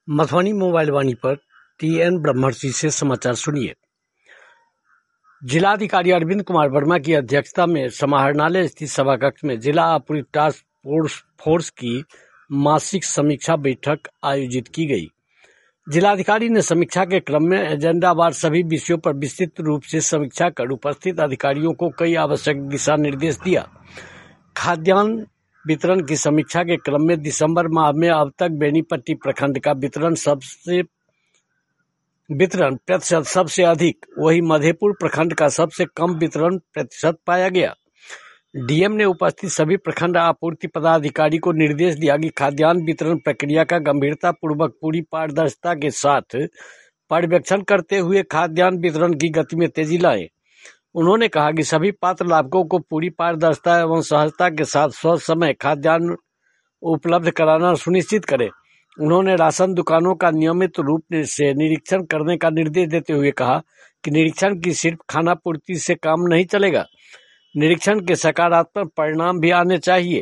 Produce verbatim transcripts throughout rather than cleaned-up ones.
Madhubani mobile वाणी पर T N ब्रह्मर्षि से समाचार सुनिए। जिलाधिकारी अरविंद कुमार वर्मा की अध्यक्षता में समाहरणालय स्थित सभाकक्ष में जिला आपूर्ति टास्क फोर्स फोर्स की मासिक समीक्षा बैठक आयोजित की गई। जिलाधिकारी ने समीक्षा के क्रम में एजेंडावार सभी विषयों पर विस्तृत रूप से समीक्षा कर उपस्थित अधिकारियों को कई आवश्यक दिशा निर्देश दिया। खाद्यान्न वितरण की समीक्षा के क्रम में दिसंबर माह में अब तक बेनीपट्टी प्रखंड का वितरण सबसे वितरण प्रतिशत सबसे अधिक, वही मधेपुर प्रखंड का सबसे कम वितरण प्रतिशत पाया गया। डीएम ने उपस्थित सभी प्रखंड आपूर्ति पदाधिकारी को निर्देश दिया कि खाद्यान्न वितरण प्रक्रिया का गंभीरता पूर्वक पूरी पारदर्शिता के साथ पर्यवेक्षण करते हुए खाद्यान्न वितरण की गति में तेजी लाएं। उन्होंने कहा कि सभी पात्र लाभुकों को पूरी पारदर्शिता एवं सहजता के साथ समय खाद्यान्न उपलब्ध कराना सुनिश्चित करें। उन्होंने राशन दुकानों का नियमित रूप से निरीक्षण करने का निर्देश देते हुए कहा कि निरीक्षण की सिर्फ खानापूर्ति से काम नहीं चलेगा, निरीक्षण के सकारात्मक परिणाम भी आने चाहिए।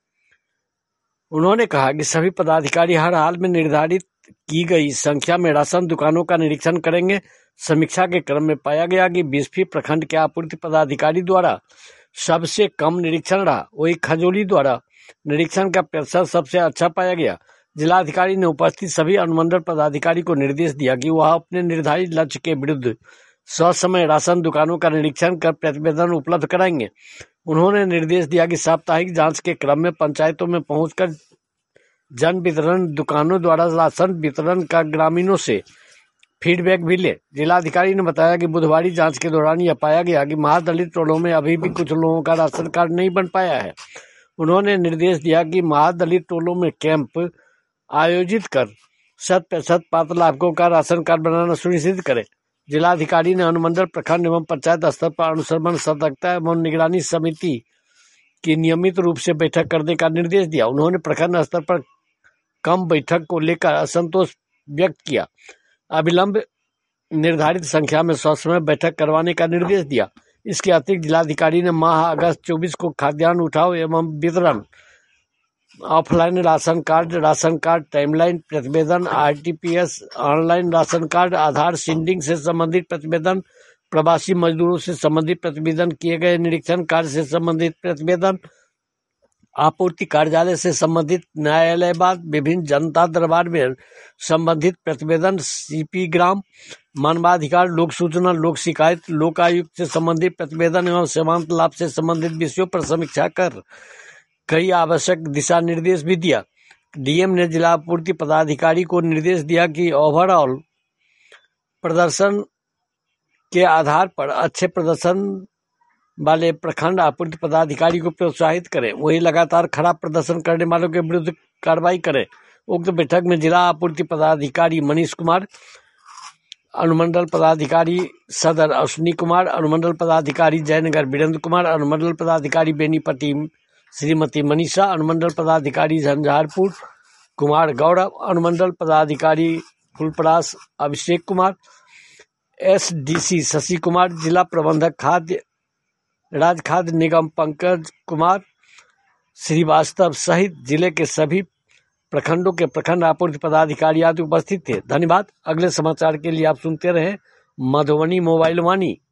उन्होंने कहा कि सभी पदाधिकारी हर हाल में निर्धारित की गई संख्या में राशन दुकानों का निरीक्षण करेंगे। समीक्षा के क्रम में पाया गया कि बीसफी प्रखंड के आपूर्ति पदाधिकारी द्वारा सबसे कम निरीक्षण रहा, वही खजौली द्वारा निरीक्षण का प्रतिशत सबसे अच्छा पाया गया। जिलाधिकारी ने उपस्थित सभी अनुमंडल पदाधिकारी को निर्देश दिया कि वह अपने निर्धारित लक्ष्य के विरुद्ध ससमय राशन दुकानों का निरीक्षण कर प्रतिवेदन उपलब्ध कराएंगे। उन्होंने निर्देश दिया कि साप्ताहिक जांच के क्रम में पंचायतों में पहुंचकर जन वितरण दुकानों द्वारा राशन वितरण का ग्रामीणों से फीडबैक भी ले। जिलाधिकारी ने बताया कि बुधवारी जांच के दौरान यह पाया गया कि महादलित टोलों में अभी भी कुछ लोगों का राशन कार्ड नहीं बन पाया है। उन्होंने निर्देश दिया कि महादलित टोलों में कैंप आयोजित कर शत प्रतिशत पात्र लाभुकों का राशन कार्ड बनाना सुनिश्चित करें। जिलाधिकारी ने अनुमंडल प्रखंड एवं पंचायत स्तर पर अनुश्रवण सतर्कता एवं निगरानी समिति की नियमित रूप से बैठक करने का निर्देश दिया। उन्होंने प्रखंड स्तर पर कम बैठक को लेकर असंतोष व्यक्त किया। अविलंब निर्धारित संख्या में ससमय बैठक करवाने का निर्देश दिया। इसके अतिरिक्त जिलाधिकारी ने माह अगस्त चौबीस को खाद्यान्न उठाव एवं वितरण, offline ration card, ration card timeline प्रतिवेदन, RTPS, online ration card, Aadhaar seeding से संबंधित प्रतिवेदन, प्रवासी मजदूरों से संबंधित प्रतिवेदन, किए गए निरीक्षण कार्य से संबंधित प्रतिवेदन, आपूर्ति कार्यालय से संबंधित न्यायालयवाद, विभिन्न जनता दरबार में संबंधित प्रतिवेदन, सीपी ग्राम, मानवाधिकार, लोक सूचना, लोक शिकायत, लोक आयुक्त से संबंधित प्रतिवेदन एवं सीमांत लाभ से संबंधित विषयों पर समीक्षा कर कई आवश्यक दिशा निर्देश भी दिया। डीएम ने जिला आपूर्ति पदाधिकारी को निर्देश दिया कि ओवरऑल प्रदर्शन के आधार पर अच्छे प्रदर्शन वाले प्रखंड आपूर्ति पदाधिकारी को प्रोत्साहित करें, वही लगातार खराब प्रदर्शन करने वालों के विरुद्ध कार्रवाई करें। उक्त बैठक में जिला आपूर्ति पदाधिकारी मनीष कुमार, अनुमंडल पदाधिकारी सदर अश्विनी कुमार, अनुमंडल पदाधिकारी जयनगर वीरेंद्र कुमार, अनुमंडल पदाधिकारी बेनीपट्टी श्रीमती मनीषा, अनुमंडल पदाधिकारी झंझारपुर कुमार गौरव, अनुमंडल पदाधिकारी फुलपरास अभिषेक कुमार, एसडीसी शशि कुमार, जिला प्रबंधक खाद्य राज्य खाद्य निगम पंकज कुमार श्रीवास्तव सहित जिले के सभी प्रखंडों के प्रखंड आपूर्ति पदाधिकारी आदि उपस्थित थे। धन्यवाद। अगले समाचार के लिए आप सुनते रहें मधुबनी मोबाइल वाणी।